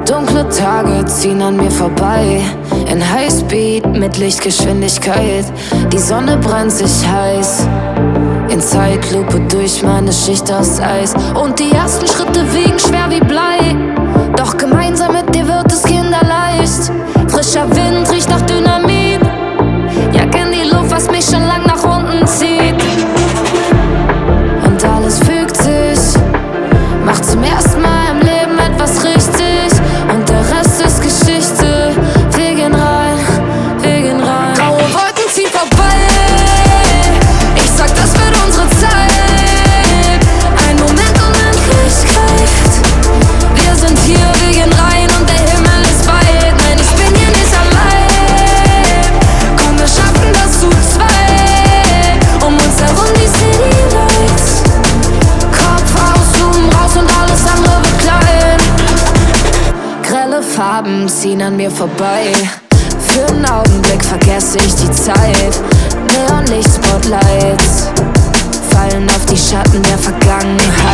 Dunkle Tage ziehen an mir vorbei, in Highspeed mit Lichtgeschwindigkeit. Die Sonne brennt sich heiß, in Zeitlupe durch meine Schicht aus Eis. Und die ersten Schritte wiegen schwer wie Blei, doch gemeinsam mit dir wird es kinderleicht. Frischer Wind riecht nach Dynamit, jag in die Luft, was mich schon lang nach unten zieht. Und alles fügt sich, macht zum ersten Mal im Leben etwas richtig. Und der Rest ist Geschichte. Wir gehen rein, wir gehen rein. Graue Wolken ziehen vorbei, ich sag, das wird unsere Zeit. Ein Moment Unendlichkeit. Wir sind hier, wir gehen rein und der Himmel ist weit. Nein, ich bin hier nicht allein. Komm, wir schaffen das zu zweit. Um uns herum die City Lights. Kopf aus, Zoom raus und alles andere wird klein. Grelle Farben ziehen an mir vorbei. Für einen Augenblick vergesse ich die Zeit. Neonlicht-Spotlights fallen auf die Schatten der Vergangenheit.